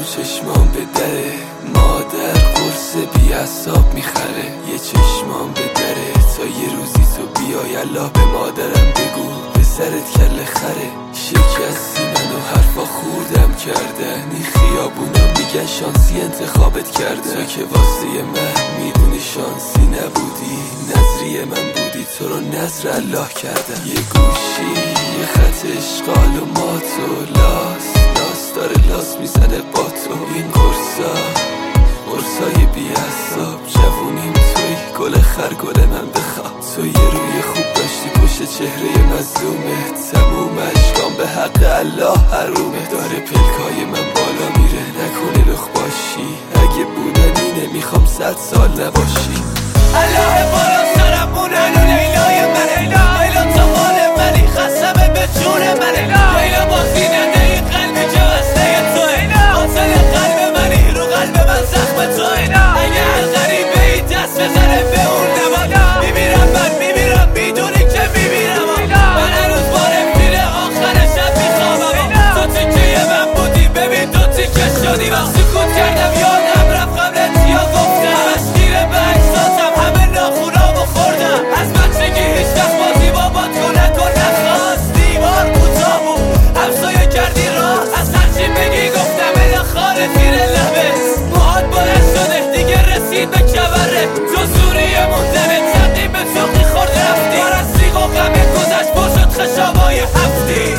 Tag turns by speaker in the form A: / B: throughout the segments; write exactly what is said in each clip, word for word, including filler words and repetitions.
A: رو چشمام به دره، مادر قرص بی عصاب میخره. یه چشمام به دره تا یه روزی تو بیای الله به مادرم بگو به سرت کله خره. شکستی منو حرفا خوردم کردن، این خیابونا میگن شانسی انتخابت کرده. تو که واسه من میدونی شانسی نبودی، نظری من بودی، تو رو نظر الله کردم. یه گوشی یه خط اشغال و مات و لاس لاس داره لاس میزنه با تو. این قرصا قرصای بی حساب، جوونیم توی گل خرگل من بخواب. تو یه روی خوب داشتی پشت چهره مظلومه، تموم اشکام به حق الله حرومه. داره پلکای من بالا میره، نکنه لخ باشی، اگه بودن اینه میخوام صد سال نباشی.
B: الله بالا سرمونه و لیلای من، لیلا لیلا تا مال منی، خسمه به جون من. لیلا بازی نده این قلبی که وسته توه، قاتل قلب منی، رو قلب من زخم توه. اگه هر غریبه ای دست بزنه به اون نباد، میمیرم من میمیرم میدونی که میمیرم. من هنوز بارم میره آخر شب میخوابم، تو تیکه من بودی ببین تو تیکه شدی. من سکوت کردم یادم رفت قبلت یا گفتم، همش گیره به اجزاتم، همه ناخونامو خوردم. از بچگی هیچ وقت بازی بابات کنک و نخواست، دیوار کوتاه بود همسایه کردی راه. از هرچی بگی گفتم الا خاله زیر لبه، موهات بلند شده دیگه رسید به کبره. تو زوری موندنه تقییم به چوقی خورد رفتی، بر از سیغ و غم گذشت پر شد خشابای هفتی.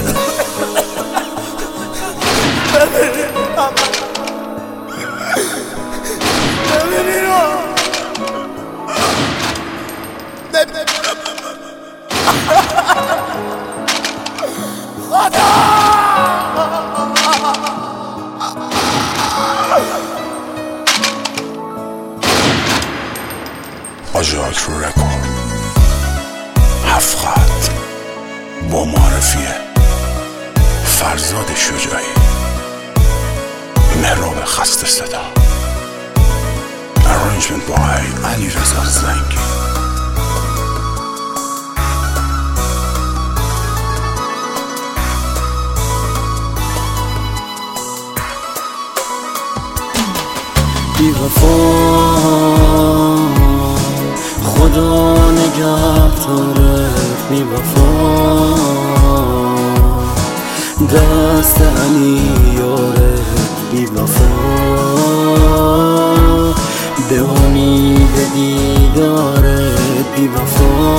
C: آژاک رو رکورد هفت خط با معرفیه فرزاد شجاعی، مهراب خسته صدا، ارانجمنت بای علی رضا زنگی.
D: بی وفا خدا نگه داره، بی وفا دست علی یاره. بی وفا به امید دیداره، بی وفا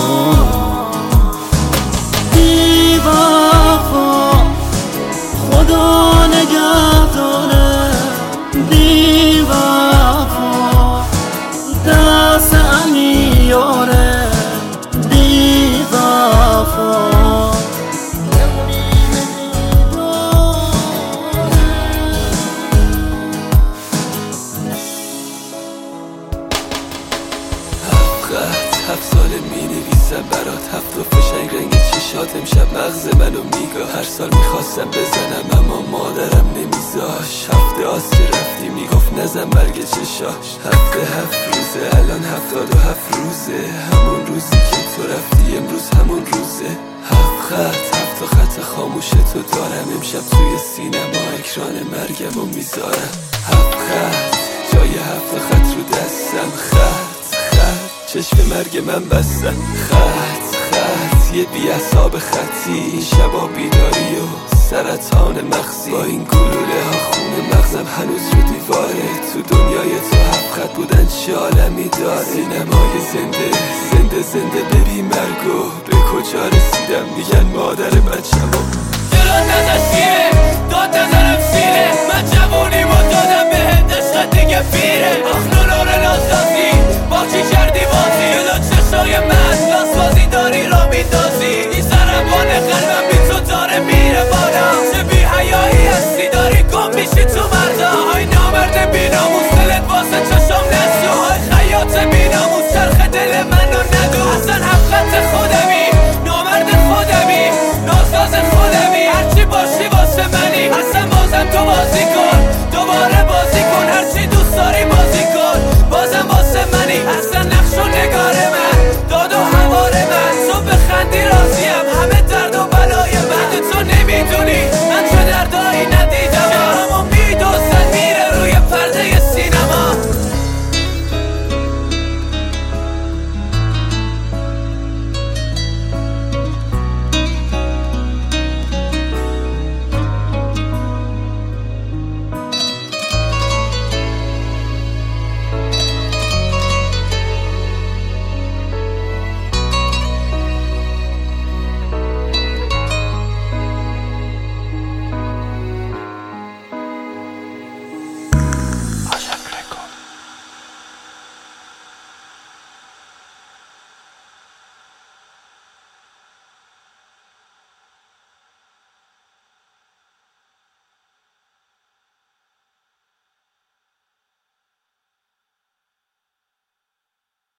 D: بی وفا خدا نگه داره. بی وفا دست علی یاره، بی وفا
A: هفت ساله می نویسم برات، هفت و فشنگ رنگ چشات امشب مغز منو میگاه. هر سال میخواستم بزنم اما مادرم نمیذاش. هفته آس که رفتی میگفت نزن برگ چشاش. هفته هفت روزه الان هفتاد و هفت روزه، همون روزی که تو رفتی امروز همون روزه. هفت خط هفت خط خاموش تو دارم، امشب توی سینما اکران مرگم و میذارم. هفت خط جای هفت خط رو دستم، خط چشم مرگ من بستن. خط خط یه بی عصاب خطی، شبا بیداری و سرطان مغزی. با این گلوله ها خون مغزم هنوز رو دیواره. تو دنیای تو هفت خط بودن چه عالمی داره. سینمای زنده زنده زنده ببین مرگو، به کجا رسیدم میگن مادر بچه‌مو.
B: جلوت نزد شیره داد نزنم سینه، من